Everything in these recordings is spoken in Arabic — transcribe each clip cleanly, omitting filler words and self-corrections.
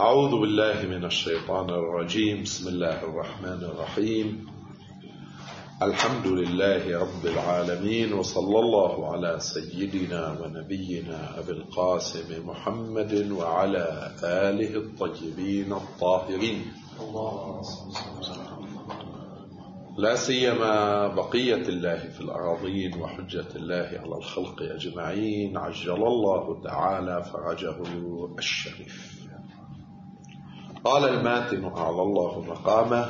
أعوذ بالله من الشيطان الرجيم. بسم الله الرحمن الرحيم. الحمد لله رب العالمين، وصلى الله على سيدنا ونبينا أبي القاسم محمد وعلى آله الطيبين الطاهرين، لا سيما بقية الله في الأراضين وحجة الله على الخلق أجمعين، عجل الله تعالى فرجه الشريف. قال الماتن أعلى الله مقامه: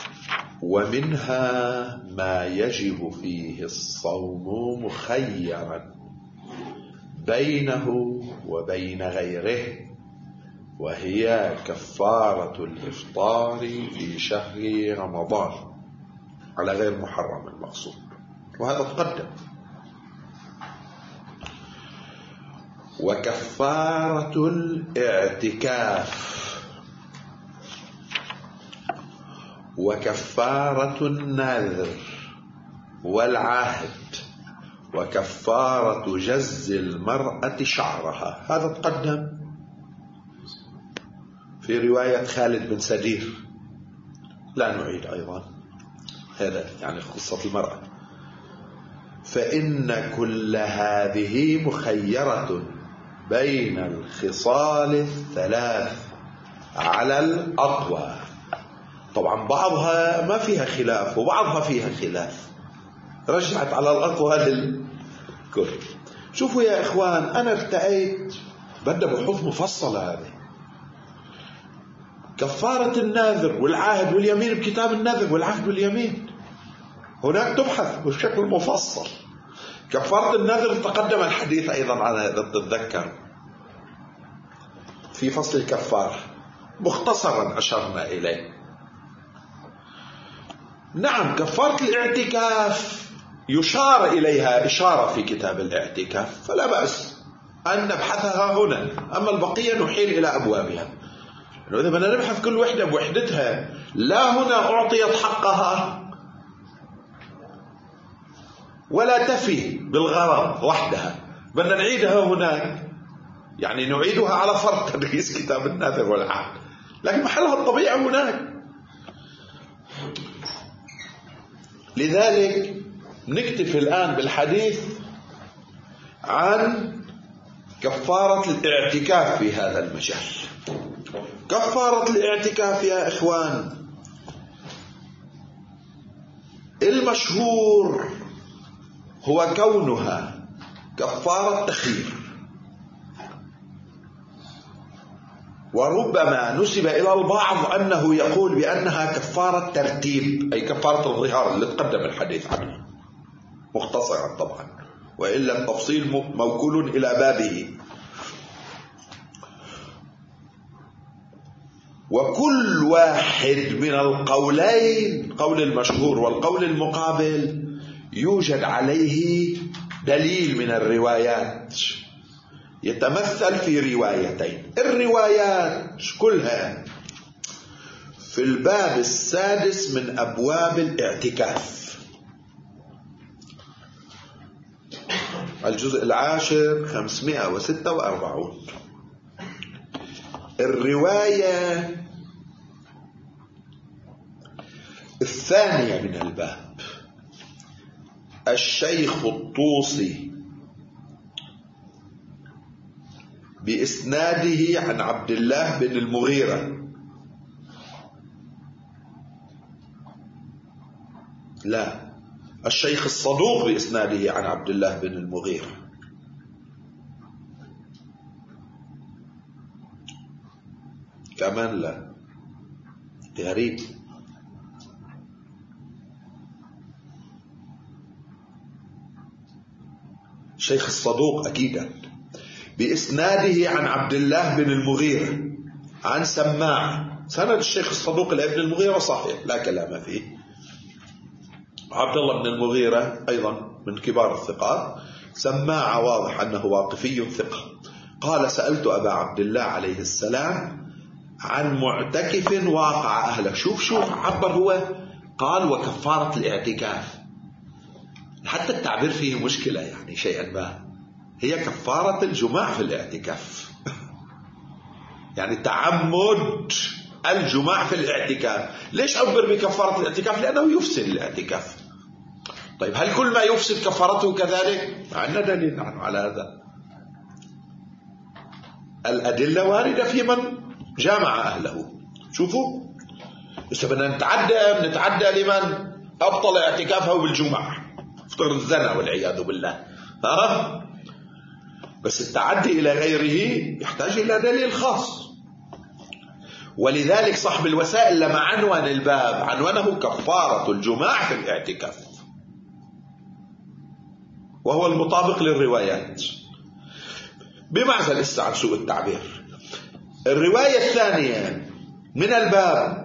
ومنها ما يجب فيه الصوم مخيرا بينه وبين غيره، وهي كفارة الإفطار في شهر رمضان على غير محرم المقصود، وهذا تقدم. وكفارة الاعتكاف، وكفارة النذر والعهد، وكفارة جز المرأة شعرها، هذا تقدم في رواية خالد بن سدير، لا نعيد أيضا، هذا يعني قصة المرأة. فإن كل هذه مخيرة بين الخصال الثلاث على الأقوى. طبعا بعضها ما فيها خلاف وبعضها فيها خلاف، رجعت على الأقوى للكل. شوفوا يا إخوان، أنا ارتأيت بدأ بحوث مفصلة هذه كفارة الناذر والعهد واليمين بكتاب الناذر والعهد واليمين، هناك تبحث بشكل مفصل. كفارة الناذر تقدم الحديث أيضا عن هذا، تتذكر في فصل الكفار مختصرا أشرنا إليه. نعم، كفارة الاعتكاف يشار إليها إشارة في كتاب الاعتكاف، فلا بأس أن نبحثها هنا، أما البقية نحيل إلى أبوابها. إذا بدنا نبحث كل وحدة بوحدتها، لا هنا أعطيت حقها ولا تفي بالغرض وحدها، بدنا نعيدها هناك، يعني نعيدها على فرض تدريس كتاب الناذر والعهد، لكن محلها الطبيعي هناك. لذلك نكتفي الآن بالحديث عن كفارة الاعتكاف في هذا المجال. كفارة الاعتكاف يا إخوان، المشهور هو كونها كفارة تخيير، وربما نسب إلى البعض أنه يقول بأنها كفارة ترتيب، أي كفارة الظهار اللي تقدم الحديث عنه مختصرا طبعا، وإلا التفصيل موكول إلى بابه. وكل واحد من القولين، قول المشهور والقول المقابل، يوجد عليه دليل من الروايات يتمثل في روايتين. الروايات كلها في الباب السادس من أبواب الاعتكاف، الجزء العاشر 546. الرواية الثانية من الباب، الشيخ الطوسي بإسناده عن عبد الله بن المغيرة، لا، الشيخ الصدوق بإسناده عن عبد الله بن المغيرة. كمان لا، غريب. الشيخ الصدوق أكيدا بإسناده عن عبد الله بن المغيرة عن سماع. سند الشيخ الصدوق لابن المغيرة صحيح لا كلام فيه. عبد الله بن المغيرة أيضا من كبار الثقات، سماع واضح أنه واقفي ثقة. قال: سألت أبا عبد الله عليه السلام عن معتكف واقع أهله. شوف عبر هو، قال: وكفارة الاعتكاف. حتى التعبير فيه مشكلة، يعني شيئا ما، هي كفارة الجماع في الاعتكاف. يعني تعمد الجماع في الاعتكاف. ليش عبر بكفارة الاعتكاف؟ لأنه يفسد الاعتكاف. طيب هل كل ما يفسد كفارته كذلك؟ عندنا دليل نحن على هذا. الأدلة واردة في من جامع أهله. شوفوا، بس بدنا نتعدى لمن أبطل اعتكافه بالجمعة، افترض الزنا والعياذ بالله. بس التعدي إلى غيره يحتاج إلى دليل خاص. ولذلك صاحب الوسائل لما عنوان الباب عنوانه كفارة الجماع في الاعتكاف، وهو المطابق للروايات، بمعزل عن سوء التعبير. الرواية الثانية من الباب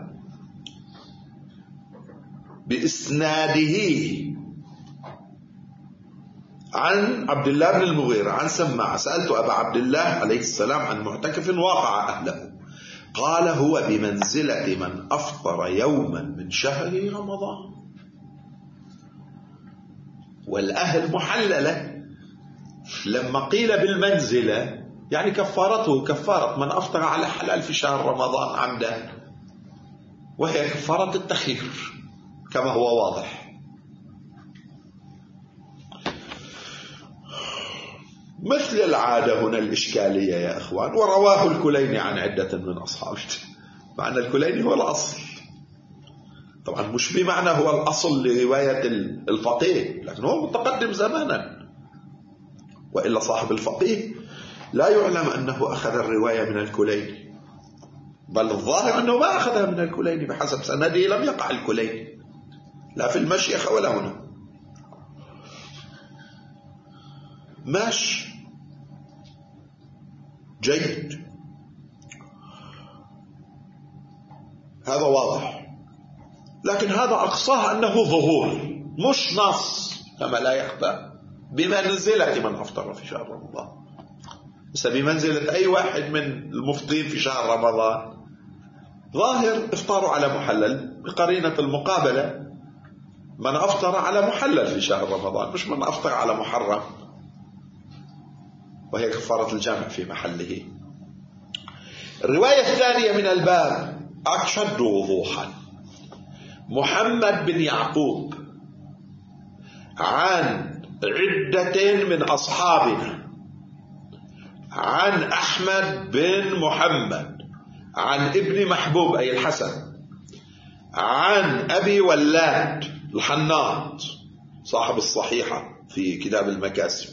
بإسناده عن عبد الله بن المغيرة عن سماع: سألت أبا عبد الله عليه السلام عن معتكف واقع أهله، قال: هو بمنزلة من أفطر يوما من شهر رمضان. والأهل محللة، لما قيل بالمنزلة يعني كفارته كفارة من أفطر على حلال في شهر رمضان عمدا، وهي كفارة التخيير كما هو واضح. مثل العادة هنا الإشكالية يا أخوان. ورواه الكليني عن عدة من أصحابه. معنى الكليني هو الأصل، طبعا مش بمعنى هو الأصل لرواية الفقيه، لكن هو متقدم زمانا، وإلا صاحب الفقيه لا يعلم أنه أخذ الرواية من الكليني، بل الظاهر أنه ما أخذها من الكليني، بحسب سنده لم يقع الكليني لا في المشيخة ولا هنا. ماشي، جيد، هذا واضح. لكن هذا أقصاه أنه ظهور مش نص، كما لا يخفى بمنزلة من أفطر في شهر رمضان. بس بمنزلة أي واحد من المفطرين في شهر رمضان، ظاهر إفطاره على محلل بقرينة المقابلة، من أفطر على محلل في شهر رمضان، مش من أفطر على محرم، وهي كفارة الجامع في محله. الرواية الثانية من الباب أشد وضوحا: محمد بن يعقوب عن عدة من أصحابنا عن أحمد بن محمد عن ابن محبوب أي الحسن عن أبي ولاد الحناط صاحب الصحيحة في كتاب المكاسب،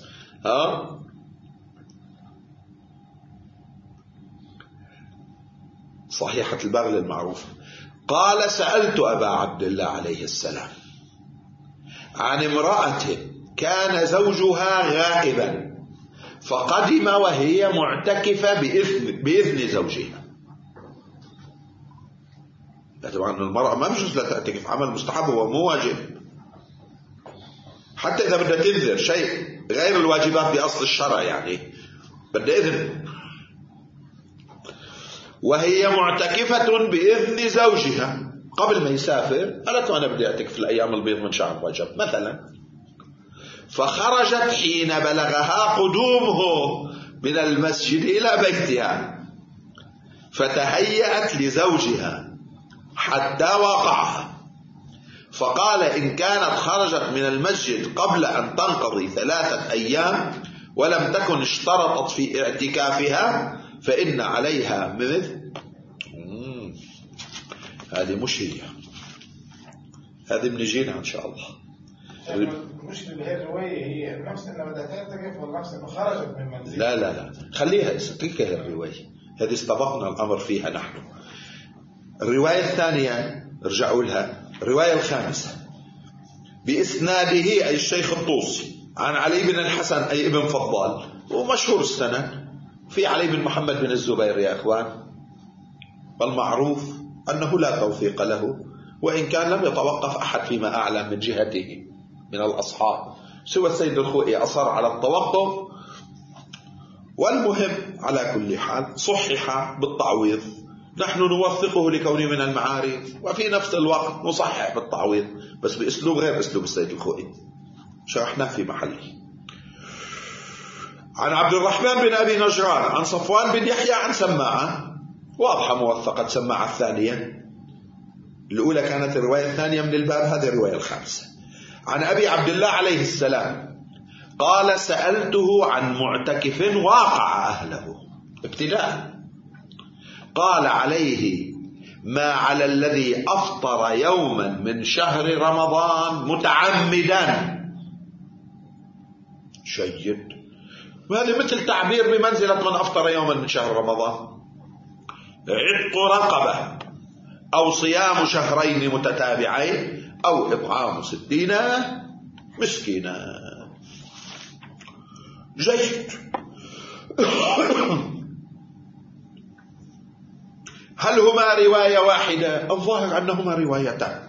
صحيحة البغل المعروفة، قال: سألت أبا عبد الله عليه السلام عن امرأة كان زوجها غائبا فقدم وهي معتكفة بإذن زوجها. طبعا المرأة ما بجوز لا تعتكف، عمل مستحب هو مو واجب، حتى إذا بدها تنذر شيء غير الواجبات بأصل الشرع، يعني بدها إذن، وهي معتكفة بإذن زوجها قبل ما يسافر، قالت أنا بدي أعتكف الأيام البيض من شهر رجب مثلا، فخرجت حين بلغها قدومه من المسجد إلى بيتها، فتهيأت لزوجها حتى واقعها، فقال: إن كانت خرجت من المسجد قبل أن تنقضي 3 أيام ولم تكن اشترطت في اعتكافها فإن عليها مثل هذه مش هي، هذه بنجينا إن شاء الله. مش هي الرواية هي نفس أنها بدها تعتكف ولا نفس أنه خرجت من منزل؟ لا خليها تلك هي الرواية، هذه استبقنا الأمر فيها نحن. الرواية الثانية ارجعوا لها، الرواية الخامسة بإسناده أي الشيخ الطوسي عن علي بن الحسن أي ابن فضال، ومشهور السند في علي بن محمد بن الزبير يا أخوان، والمعروف أنه لا توثيق له، وإن كان لم يتوقف أحد فيما أعلم من جهته من الأصحاب سوى السيد الخوئي أصر على التوقف. والمهم على كل حال صحح بالتعويض، نحن نوثقه لكونه من المعارف، وفي نفس الوقت نصحح بالتعويض بس بأسلوب غير أسلوب السيد الخوئي، شرحناه في محله. عن عبد الرحمن بن أبي نجران عن صفوان بن يحيى عن سماعة واضحة موثقة سماعة الثانية. الأولى كانت الرواية الثانية من الباب، هذه الرواية الخامسة. عن أبي عبد الله عليه السلام قال سألته عن معتكف واقع أهله ابتداء، قال عليه ما على الذي أفطر يوما من شهر رمضان متعمدا. جيد، وهذا مثل تعبير بمنزلة من أفطر يوما من شهر رمضان، عتق رقبة أو صيام شهرين متتابعين أو إطعام 60 مسكينا. جيد. هل هما رواية واحدة؟ الظاهر أنهما روايتان،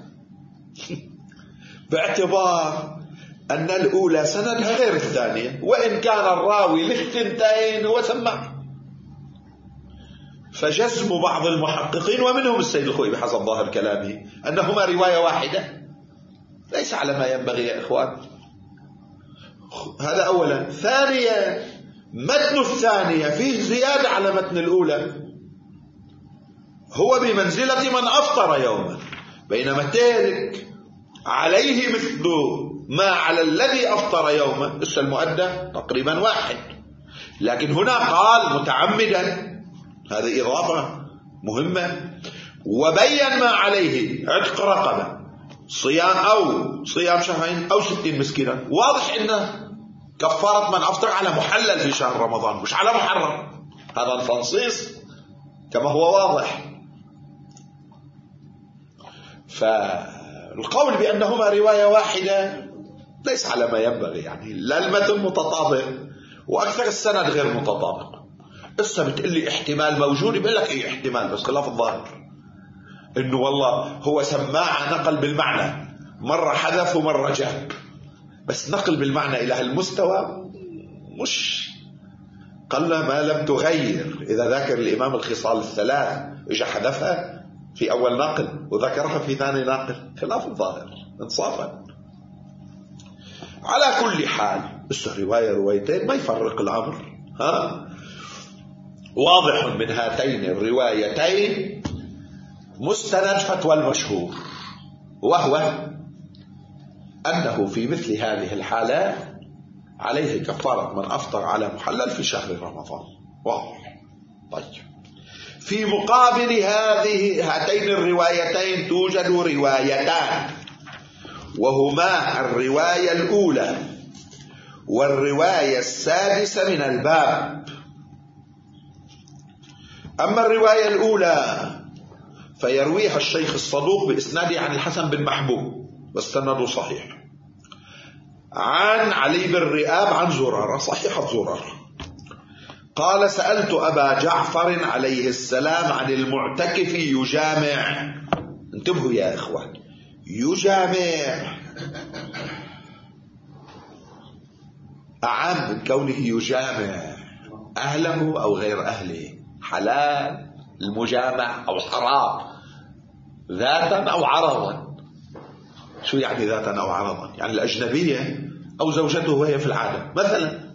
باعتبار أن الأولى سندها غير الثانية، وإن كان الراوي للثنتين هو سماع. فجزم بعض المحققين ومنهم السيد الخوئي بحسب ظاهر كلامه أنهما رواية واحدة ليس على ما ينبغي يا إخوان. هذا أولا. ثانيا، متن الثانية فيه زيادة على متن الأولى، هو بمنزلة من أفطر يوما، بينما تلك عليه مثل ما على الذي أفطر يوما، بس المؤدى تقريبا واحد، لكن هنا قال متعمدا، هذه إضافة مهمة. وبين ما عليه عتق رقبة، صيام شهرين أو 60 مسكينا. واضح إنه كفارة من أفطر على محلل في شهر رمضان مش على محرم، هذا التنصيص كما هو واضح. فالقول بأنهما رواية واحدة ليس على ما ينبغي، يعني لا المتن متطابق وأكثر السند غير متطابق. قصة بتقلي احتمال موجود، بيقول لك ايه احتمال، بس خلاف الظاهر انه والله هو سماعة نقل بالمعنى، مرة حذف ومرة جاب، بس نقل بالمعنى إلى هالمستوى مش قل ما لم تغير. إذا ذكر الإمام الخصال الثلاث إجا حذفها في أول نقل وذكرها في ثاني نقل، خلاف الظاهر انصافا. على كل حال بس روايتين ما يفرق الأمر. واضح من هاتين الروايتين مستند فتوى المشهور، وهو أنه في مثل هذه الحالات عليه كفارة من أفطر على محلل في شهر رمضان. واضح. طيب، في مقابل هاتين الروايتين توجد روايتان، وهما الرواية الأولى والرواية السادسة من الباب. أما الرواية الأولى فيرويها الشيخ الصدوق بإسناده عن الحسن بن محبوب واستنده صحيح، عن علي بن رئاب عن زرارة، صحيحة زرارة، قال سألت أبا جعفر عليه السلام عن المعتكف يجامع. انتبهوا يا إخوان، يجامع أعم من كونه يجامع أهله أو غير أهله. حلال المجامع أو حرام، ذاتا أو عرضا. شو يعني ذاتا أو عرضا؟ يعني الأجنبية أو زوجته وهي في العادة مثلا،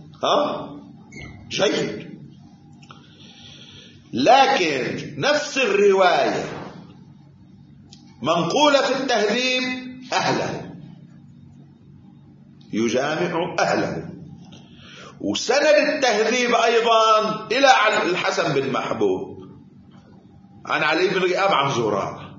جيد. لكن نفس الرواية منقولة في التهذيب أهله، يجامع أهله، وسند التهذيب أيضا إلى الحسن بن محبوب عن علي بن رئاب عن زرارة.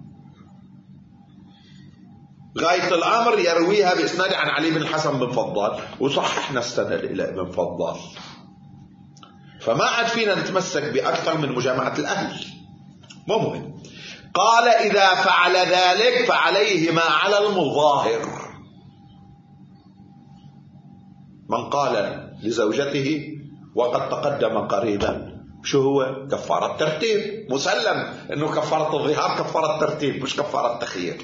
غاية الأمر يرويها بإسناد عن علي بن الحسن بن فضال، وصححنا السند إلى ابن فضال، فما عاد فينا نتمسك بأكثر من مجامعة الأهل. ممكن قال إذا فعل ذلك فعليه ما على المظاهر. من قال لزوجته وقد تقدم قريبا، شو هو؟ كفارة ترتيب، مسلم انه كفارة الظهار كفارة ترتيب مش كفارة تخيير.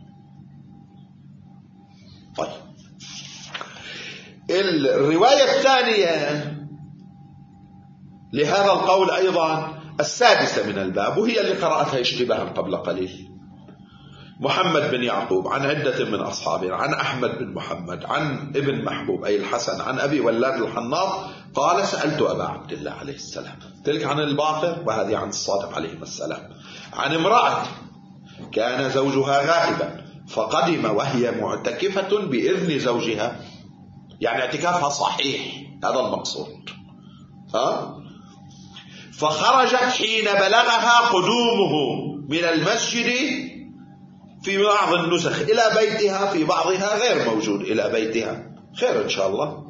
طيب، الرواية الثانية لهذا القول أيضا السادسة من الباب، وهي اللي قرأتها اشتباها قبل قليل، محمد بن يعقوب عن عدة من أصحابه عن أحمد بن محمد عن ابن محبوب أي الحسن عن أبي ولاد الحناط قال سألت أبا عبد الله عليه السلام. تلك عن الباقر وهذه عن الصادق عليه السلام. عن امرأة كان زوجها غائبا فقدم وهي معتكفة بإذن زوجها، يعني اعتكافها صحيح، هذا المقصود. فخرجت حين بلغها قدومه من المسجد في بعض النسخ إلى بيتها، في بعضها غير موجود إلى بيتها، خير إن شاء الله.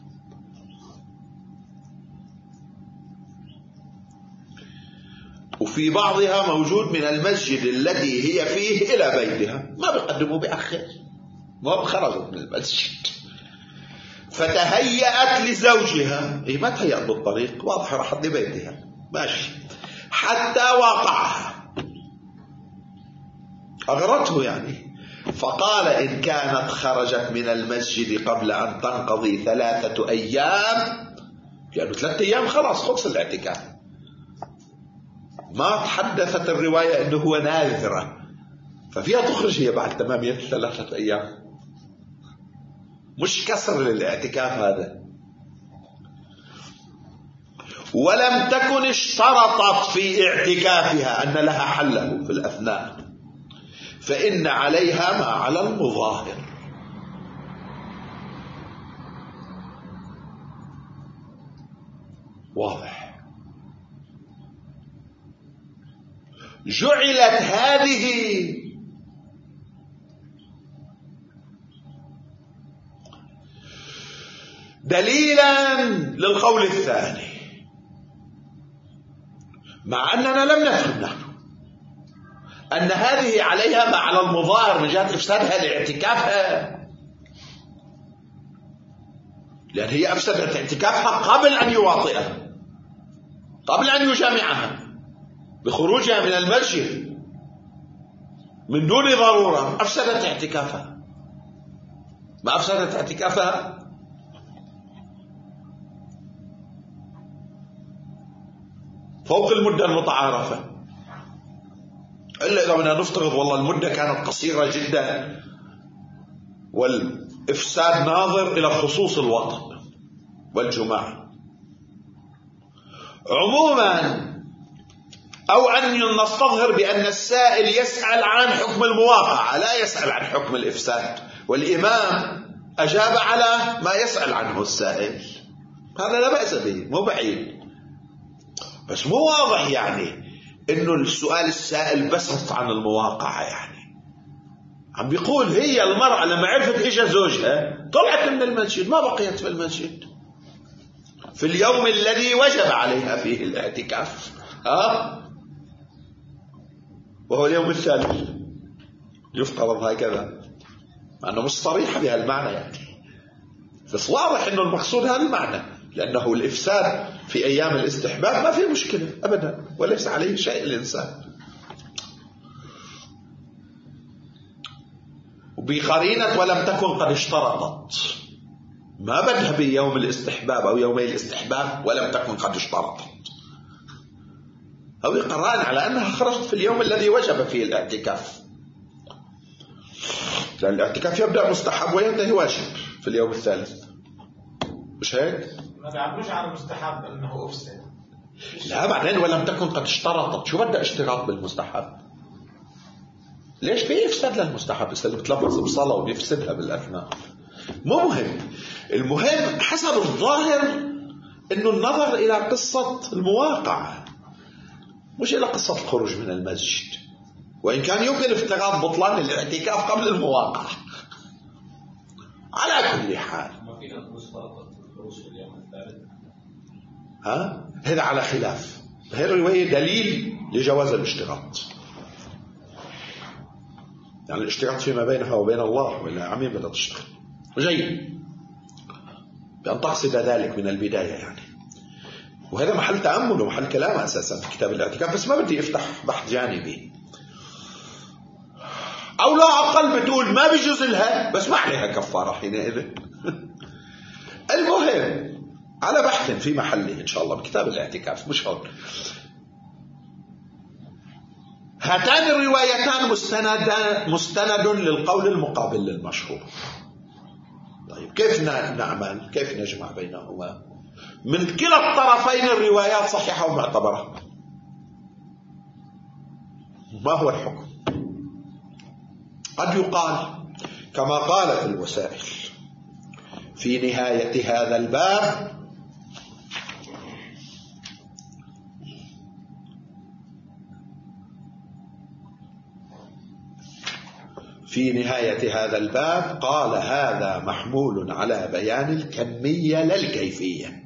وفي بعضها موجود من المسجد الذي هي فيه إلى بيتها، ما بيقدموا بأخر، ما خرجت من المسجد. فتهيأت لزوجها، ما تهيأت بالطريق، واضح راحت لبيتها ماشي، حتى واقعها، أغرته يعني. فقال إن كانت خرجت من المسجد قبل أن تنقضي 3 أيام، يعني 3 أيام خلاص خلص الاعتكاف، ما تحدثت الرواية أنه هو ناذرة، ففيها تخرج هي بعد تمام 3 أيام، مش كسر للاعتكاف هذا. ولم تكن اشترطت في اعتكافها أن لها حله في الأثناء، فإن عليها ما على المظاهر. واضح. جعلت هذه دليلا للقول الثاني، مع أننا لم نفهم نحن أن هذه عليها ما على المظاهر من جهة إفسادها لاعتكافها، لأن هي أفسدت اعتكافها قبل أن يواطئها، قبل أن يجامعها، بخروجها من المسجد من دون ضرورة أفسدت اعتكافها. ما أفسدت اعتكافها فوق المدة المتعارفة، إلا إذا بدنا نفترض والله المدة كانت قصيرة جدا والإفساد ناظر إلى خصوص الوطن والجماعة. عموما أو أن نستظهر بأن السائل يسأل عن حكم المواقعة لا يسأل عن حكم الإفساد، والإمام أجاب على ما يسأل عنه السائل، هذا لا بأس به، مو بعيد، بس مو واضح يعني إنه السؤال السائل بس عن المواقعة. يعني عم بيقول هي المرأة لما عرفت إجا زوجها طلعت من المسجد، ما بقيت في المسجد في اليوم الذي وجب عليها فيه الاعتكاف، وهو اليوم الثالث يفترض هكذا، مع أنه مش صريحة بهالمعنى يعني، بس واضح أنه المقصود هذا المعنى، لأنه الإفساد في أيام الاستحباب ما فيه مشكلة أبدا، وليس عليه شيء الإنسان. وبقرينة ولم تكن قد اشترطت، ما بدها بيوم الاستحباب أو يومي الاستحباب ولم تكن قد اشترطت، أو قران على أنها خرجت في اليوم الذي وجب فيه الاعتكاف، لأن الاعتكاف يبدأ مستحب وينتهي واجب في اليوم الثالث، مش هيك؟ ما بيعبروش على المستحب أنه أفسد، لا بعدين ولم تكن قد اشترطت، شو بدأ اشتراط بالمستحب؟ ليش في إفساد للمستحب؟ بس اللي بتلبس بصلاة وبيفسدها بالأثناء، مو مهم. المهم حسب الظاهر إنه النظر إلى قصة المواقعة مش إلى قصة الخروج من المسجد، وإن كان يمكن افتراض بطلان الاعتكاف قبل المواقعة. على كل حال ما فينا نشترط الخروج في اليوم الثالث، هذا على خلاف، هذه الرواية دليل لجواز الاشتراط، يعني الاشتراط فيما بينها وبين الله، ولا عمين بدها تشتغل جيد بأن تقصد ذلك من البداية يعني، وهذا محل تأمل ومحل كلام أساسا في كتاب الاعتكاف، بس ما بدي افتح بحث جانبي. أو لا أقل بتقول ما بيجوز لها بس ما عليها كفارة حينئذ. المهم على بحث في محله إن شاء الله بكتاب الاعتكاف، مش هون. هاتان الروايتان مستند للقول المقابل للمشهور. طيب كيف نعمل؟ كيف نجمع بينهما؟ من كلا الطرفين الروايات صحيحة ومعتبرة. ما هو الحكم؟ قد يقال كما قال في الوسائل في نهاية هذا الباب: في نهاية هذا الباب قال: هذا محمول على بيان الكمية لا الكيفية.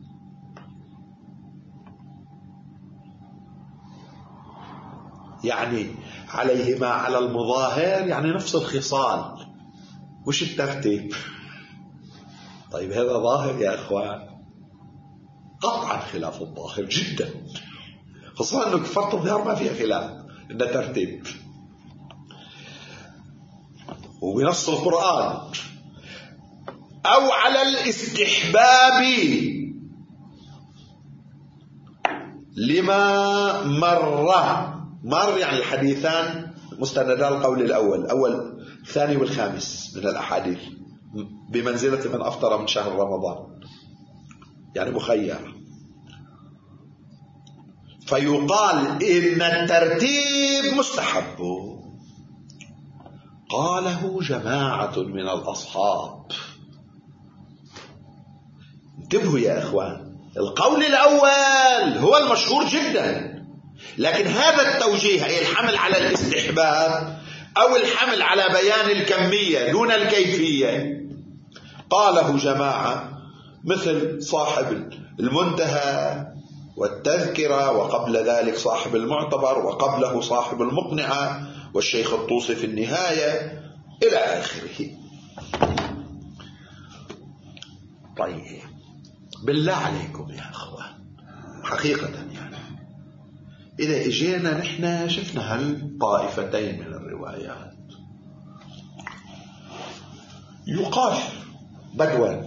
يعني عليهما على المظاهر، يعني نفس الخصال. وش الترتيب؟ طيب هذا ظاهر يا إخوان، قطعا خلاف الظاهر جدا، خصوصا أنه فرط الظهر ما فيها خلاف، إنه ترتيب. وبنص القرآن: أو على الاستحباب لما مر يعني الحديثان مستندان القول الأول، الثاني والخامس من الأحاديث، بمنزلة من أفطر من شهر رمضان، يعني مخير. فيقال إن الترتيب مستحب. قاله جماعة من الأصحاب. انتبهوا يا إخوان، القول الأول هو المشهور جدا، لكن هذا التوجيه، أي الحمل على الاستحباب أو الحمل على بيان الكمية دون الكيفية، قاله جماعة مثل صاحب المنتهى والتذكرة، وقبل ذلك صاحب المعتبر، وقبله صاحب المقنعة، والشيخ الطوسي في النهاية، إلى آخره. طيب بالله عليكم يا أخوان، حقيقة يعني إذا إجينا نحن شفنا هالطائفتين من الروايات، يقال بدوا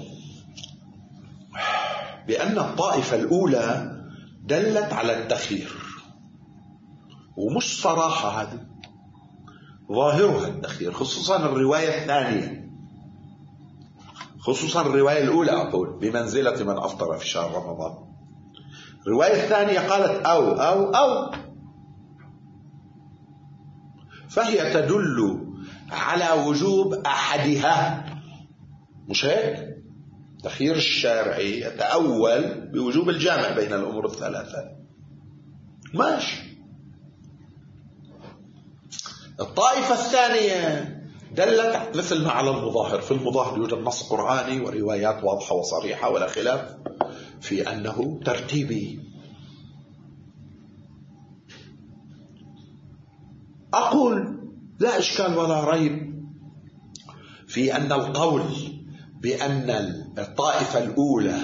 بأن الطائفة الأولى دلت على التخيير، ومش صراحة هذه، ظاهرها التخيير، خصوصا الرواية الثانية، خصوصا الرواية الأولى أقول بمنزلة من أفطر في شهر رمضان. الرواية الثانية قالت أو فهي تدل على وجوب أحدها، مش هيك؟ تخيير الشارعي يتأول بوجوب الجامع بين الأمور الثلاثة، ماشي. الطائفة الثانية دلت مثل ما على المظاهر، في المظاهر يوجد نص قرآني وروايات واضحة وصريحة ولا خلاف في أنه ترتيبي. أقول لا إشكال ولا ريب في أن القول بأن الطائفة الأولى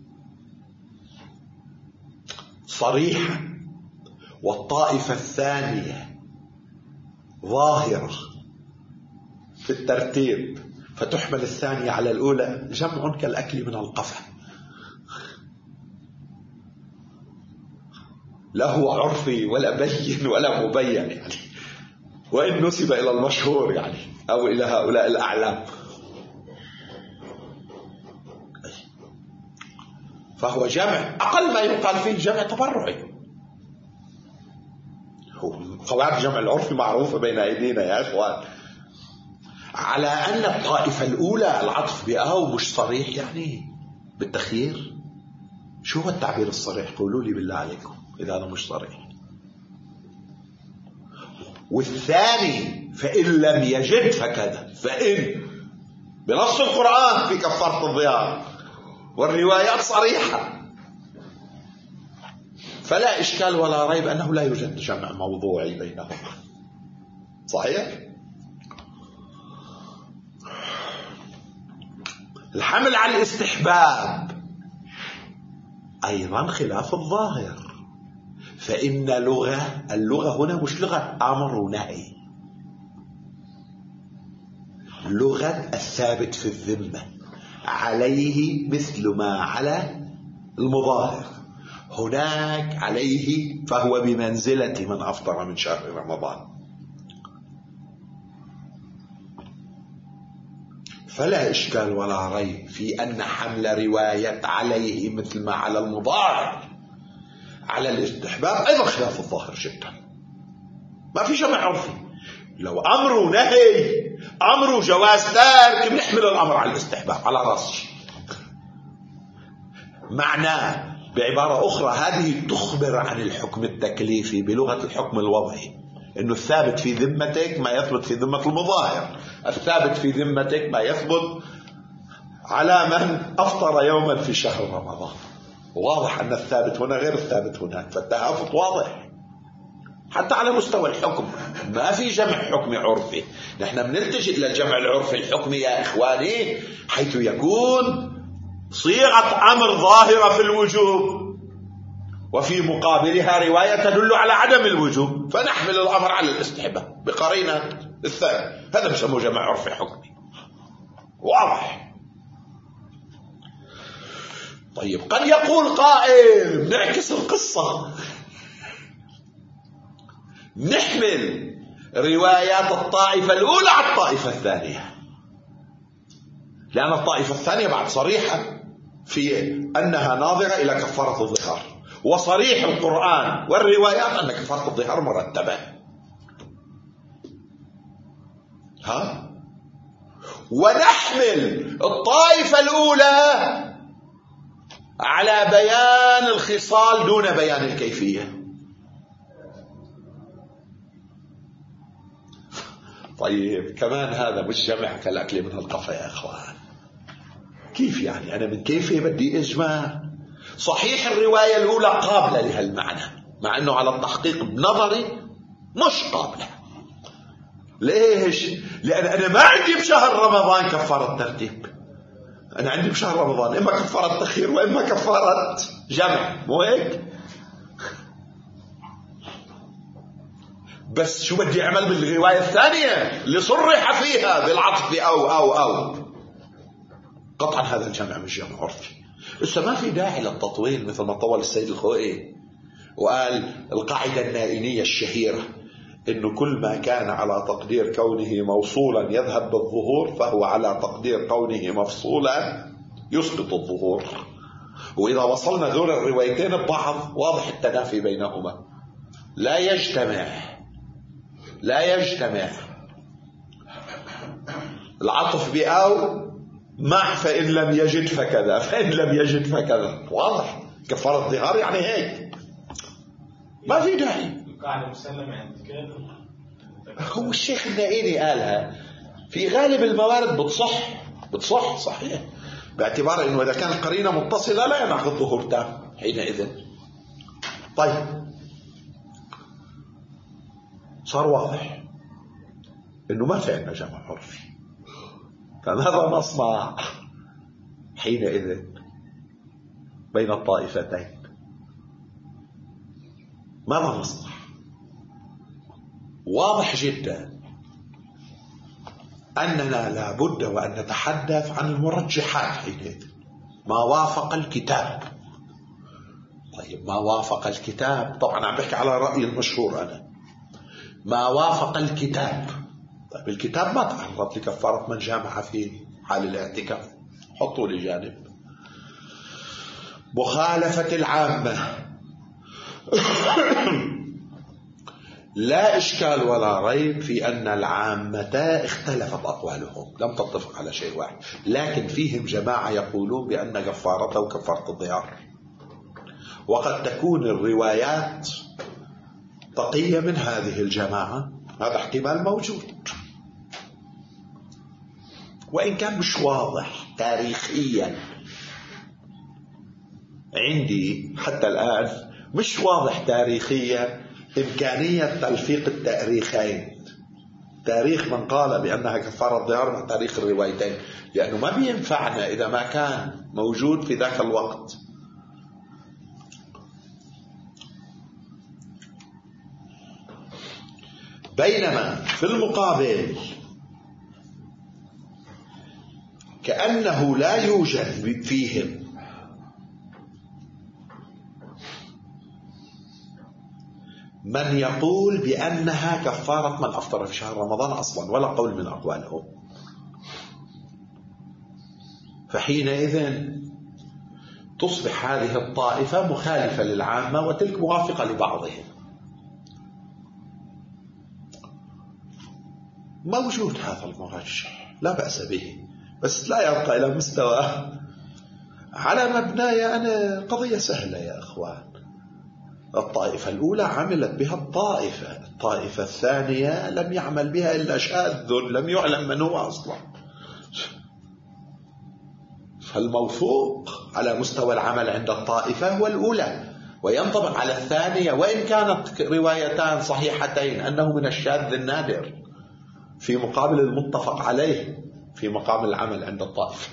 صريحة والطائفة الثانية ظاهرة في الترتيب، فتحمل الثانية على الأولى، جمع كالأكل من القفا، لا هو عرفي ولا بين ولا مبين يعني، وإن نسب إلى المشهور يعني أو إلى هؤلاء الأعلام، فهو جمع أقل ما يقال فيه جمع تبرعي. قواعد جمع العرفي معروفة بين أيدينا يا إخوان. على أن الطائفة الأولى العطف بأو مش صريح يعني بالتخيير. شو هو التعبير الصريح؟ قولوا لي بالله عليكم إذا أنا مش صريح. والثاني فإن لم يجد فكذا، فإن بنص القرآن في كفارة الظهار والروايات صريحة، فلا إشكال ولا ريب أنه لا يوجد جمع موضوعي بينهما. صحيح؟ الحمل على الاستحباب أيضا خلاف الظاهر، فإن اللغة هنا مش لغة أمر ونهي، لغة الثابت في الذمة عليه مثل ما على المظاهر. هناك عليه فهو بمنزلة من أفطر من شهر رمضان. فلا إشكال ولا ريب في أن حمل رواية عليه مثل ما على المظاهر على الاستحباب أيضا خلاف الظاهر جدا، ما في جمع عرفي. لو أمر نهي أمر جواز ترك بنحمل الأمر على الاستحباب على راسي. معناه بعبارة أخرى هذه تخبر عن الحكم التكليفي بلغة الحكم الوضعي، إنه الثابت في ذمتك ما يثبت في ذمة المظاهر، الثابت في ذمتك ما يثبت على من أفطر يوما في شهر رمضان. واضح أن الثابت هنا غير الثابت هناك، فالتهافت واضح حتى على مستوى الحكم. ما في جمع حكمي عرفي، نحن بنلتجئ إلى الجمع العرفي الحكمي يا إخواني حيث يكون صيغة أمر ظاهرة في الوجوب وفي مقابلها رواية تدل على عدم الوجوب، فنحمل الأمر على الاستحباب بقرينة الثاني. هذا بسموه جمع عرفي حكمي واضح. طيب قد يقول قائل نعكس القصة، نحمل روايات الطائفة الأولى على الطائفة الثانية، لأن الطائفة الثانية بعد صريحة في أنها ناظرة إلى كفارة الظهار، وصريح القرآن والروايات أن كفارة الظهار مرتبة. ونحمل الطائفة الأولى على بيان الخصال دون بيان الكيفية. طيب كمان هذا مش جمع كالأكل من القفا يا أخوان. كيف يعني أنا من كيفية بدي إجماع؟ صحيح الرواية الأولى قابلة لهالمعنى، مع أنه على التحقيق بنظري مش قابلة. ليش؟ لأن أنا ما عندي بشهر رمضان كفارة ترتيب، أنا عندي بشهر رمضان إما كفارة تخير وإما كفارة جمع، مو هيك؟ بس شو بدي أعمل بالرواية الثانية اللي صرح فيها بالعطف أو قطعا هذا الجمع مش جمع عرفي. لسه ما في داعي للتطويل مثل ما طول السيد الخوئي وقال القاعدة النائنية الشهيرة إنه كل ما كان على تقدير كونه موصولا يذهب بالظهور فهو على تقدير كونه مفصولا يسقط الظهور. وإذا وصلنا ذول الروايتين ببعض واضح التنافي بينهما، لا يجتمع العطف بأو مع فإن لم يجد فكذا، فإن لم يجد فكذا. واضح كفارة الظهار يعني هيك، ما في داعي. القاعدة مسلمة عند هو الشيخ النائيني قالها في غالب الموارد بتصح صحيح، باعتبار انه اذا كانت قرينة متصلة لا ينعقد ظهور تام حينئذ. طيب صار واضح انه ما في عندنا جمع عرفي، فماذا نصنع حينئذ بين الطائفتين؟ ماذا نصنع؟ واضح جدا أننا لا بد وأن نتحدث عن المرجحات حينئذ، ما وافق الكتاب. طيب ما وافق الكتاب، طبعا عم بحكي على رأيي المشهور أنا، ما وافق الكتاب. طيب الكتاب ما تعرض لكفارة من جامع في حال الاعتكاف، حطوا لي جانب. مخالفة العامة لا إشكال ولا ريب في أن العامة اختلفت أقوالهم، لم تتفق على شيء واحد، لكن فيهم جماعة يقولون بأن كفارته كفارة الظهار، وقد تكون الروايات تقية من هذه الجماعة، هذا احتمال موجود، وإن كان مش واضح تاريخيا عندي حتى الآن، مش واضح تاريخيا إمكانية تلفيق التاريخين، تاريخ من قال بأنها كفارة الظهار مع تاريخ الروايتين، لأنه ما بينفعنا إذا ما كان موجود في ذاك الوقت. بينما في المقابل كأنه لا يوجد فيهم من يقول بأنها كفارة من أفطر في شهر رمضان أصلا، ولا قول من أقوالهم. فحينئذ تصبح هذه الطائفة مخالفة للعامة وتلك موافقة لبعضهم. موجود هذا المرجح لا بأس به، بس لا يرقى إلى مستوى. على مبناي أنا قضية سهلة يا أخوان. الطائفة الأولى عملت بها الطائفة الثانية لم يعمل بها إلا شاذ لم يعلم من هو أصلا. فالموثوق على مستوى العمل عند الطائفة هو الأولى، وينطبق على الثانية وإن كانت روايتان صحيحتين أنه من الشاذ النادر في مقابل المتفق عليه في مقام العمل عند الطائفة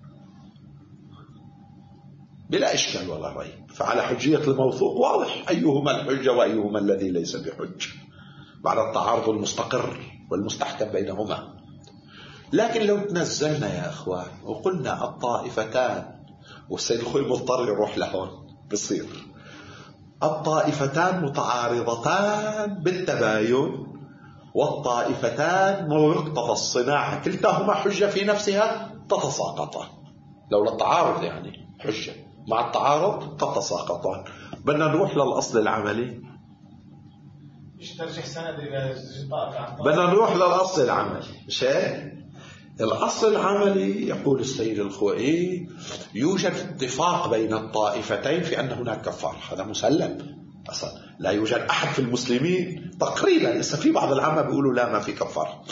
بلا إشكال ولا ريب. فعلى حجية الموثوق واضح أيهما الحجة وأيهما الذي ليس بحجة بعد التعارض المستقر والمستحكم بينهما. لكن لو تنزلنا يا أخوان وقلنا الطائفتان، والسيد الخوي مضطر يروح لهون، بصير الطائفتان متعارضتان بالتباين والطائفتان بمقتضى الصناعة كلتاهما حجة في نفسها تتساقطان. لولا التعارض يعني حجة، مع التعارض تتساقطان. بدنا نروح للأصل العملي، مش ترجح سند إلى بدنا نروح للأصل العملي. شيء الأصل العملي يقول السيد الخوئي يوجد اتفاق بين الطائفتين في أن هناك كفارة، هذا مسلم أصلا. لا يوجد أحد في المسلمين تقريبا، لسه في بعض العامة بيقولوا لا ما في كفارة،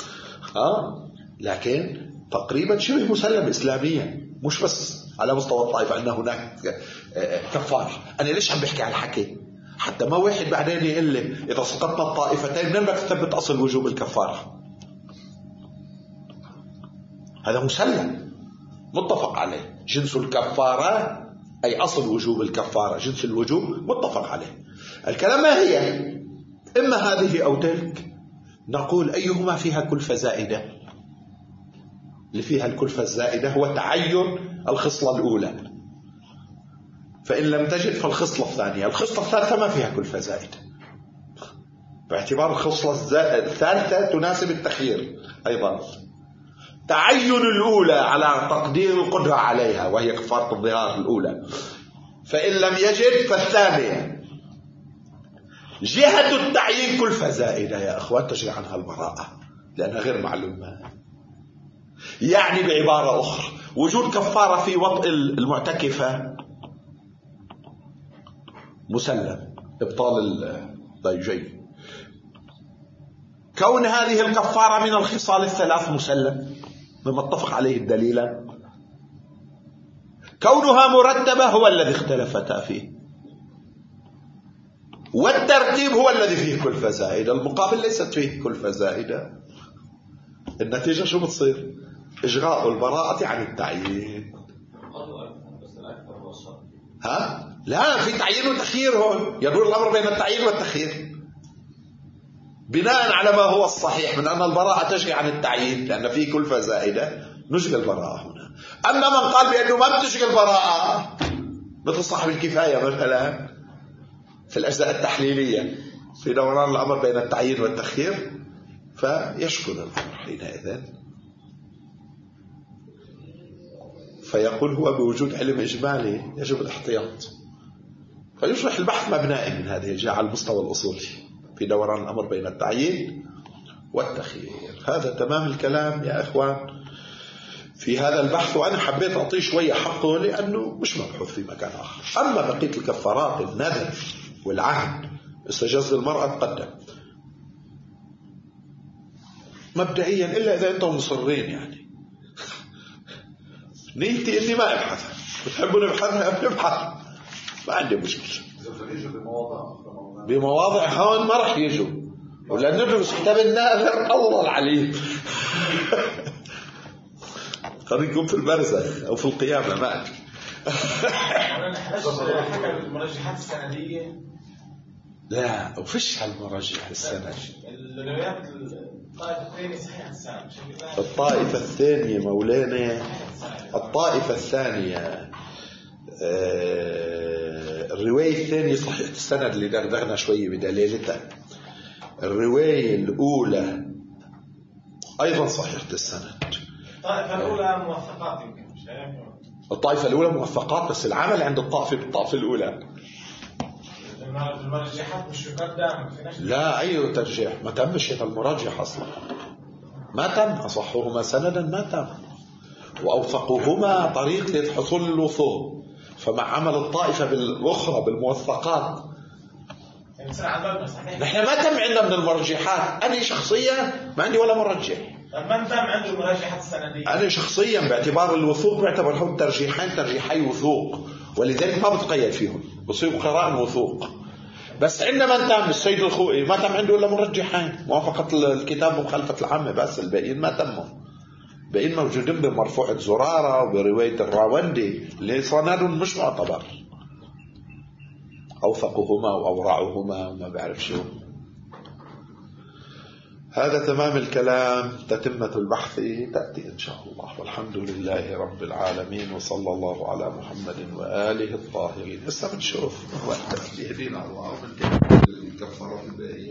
لكن تقريبا شبه مسلم إسلاميا، مش بس على مستوى الطائفة أن هناك كفارة. أنا ليش عم بحكي عن الحكي؟ حتى ما واحد بعدين يقول لي إذا سقطنا الطائفتين منين بدك تثبت أصل وجوب الكفارة؟ هذا مسلم متفق عليه. جنس الكفارة أي أصل وجوب الكفارة، جنس الوجوب متفق عليه. الكلام ما هي؟ إما هذه أو تلك. نقول أيهما فيها كلفة زائدة؟ اللي فيها الكلفة الزائدة هو تعين الخصلة الأولى، فإن لم تجد فالخصلة الثانية. الخصلة الثالثة ما فيها كلفة زائدة باعتبار الخصلة الثالثة تناسب التخيير أيضا. تعين الأولى على تقدير القدرة عليها وهي كفارة الظهار الأولى، فإن لم يجد فالثانية. جهة التعيين كلفة زائدة يا أخوان تجري عنها البراءة لأنها غير معلومة. يعني بعبارة أخرى وجود كفارة في وطء المعتكفة مسلم إبطال الضيجين. كون هذه الكفارة من الخصال الثلاث مسلم مما اتفق عليه الدليلان. كونها مرتبة هو الذي اختلفتا فيه، والترتيب هو الذي فيه كلفة زائدة. المقابل ليست فيه كلفة زائدة. النتيجة شو بتصير؟ إجراء البراءة عن التعيين. لا، في تعيين وتخيير هون. يدور الأمر بين التعيين والتخيير بناء على ما هو الصحيح من أن البراءة تجري عن التعيين لأن فيه كلفة زائدة. نجري البراءة هنا. أما من قال بأنه ما بتجري البراءة مثل صاحب الكفاية مثلا في الأجزاء التحليلية في دوران الأمر بين التعيين والتخيير، فيشكل الأمر حينئذ فيقول هو بوجود علم إجمالي يجب الاحتياط، فيشرح البحث مبنائي من هذه الجهة على المستوى الأصولي في دوران الأمر بين التعيين والتخيير. هذا تمام الكلام يا إخوان في هذا البحث، وأنا حبيت أعطيه شوية حقه لأنه مش مبحوث في مكان آخر. أما بقية الكفارات النذر والعهد استجاز المرأة تقدم مبدئيا، إلا إذا أنتم مصرين يعني نيتي إني ما أبحث، بتحبوا نبحثها بنبحث، ما عندي مشكلة. بمواضع هون ما رح يجوا ولا ندرس كتاب الناذر الله العليم قد يكون في البرزخ أو في القيامة ما أدري. حكى المرجحات السندية لا وفيش هالمرجح السند. الروايات الطائفة الثانية صحيحة السند. الطائفة الثانية مولانا، الطائفة الثانية الرواية الثانية صحيحة السند اللي دغدغنا شوية بدليلتها. الرواية الأولى أيضا صحيحة السند. الطائفة الأولى موثقات يمكن مش الطائفة الأولى موثقات، بس العمل عند الطائفة بالطائفة الأولى. المرجحات مش مقدم في نفس. لا، أي ترجيح ما تمش هذا المرجح أصلا، ما تم. أصحهما سندا ما تم، وأوثقهما طريق للحصول للوثوق. فمع عمل الطائفة الأخرى بالموثقات نحن ما تم عندنا من المرجحات. أنا شخصيا ما عندي ولا مرجح. من تم عنده المرجحات السندية؟ أنا شخصيا باعتبار الوثوق بعتبرهم ترجيحي وثوق، ولذلك ما بتقيد فيهم، بصيروا قراء وثوق. بس عندنا من تم السيد الخوئي ما تم عنده إلا مرجحين، موافقة الكتاب ومخالفة العامة، بس الباقيين ما تموا. الباقيين موجودين بمرفوعة زرارة وبرواية الراوندي اللي صنادهم مش معتبر. أوثقهما وأورعهما وما بعرف شو. هذا تمام الكلام. تتمة البحث تأتي إن شاء الله، والحمد لله رب العالمين، وصلى الله على محمد وآله الطاهرين. هسه بنشوف وقت يهدينا الله ومن كفر الباقي.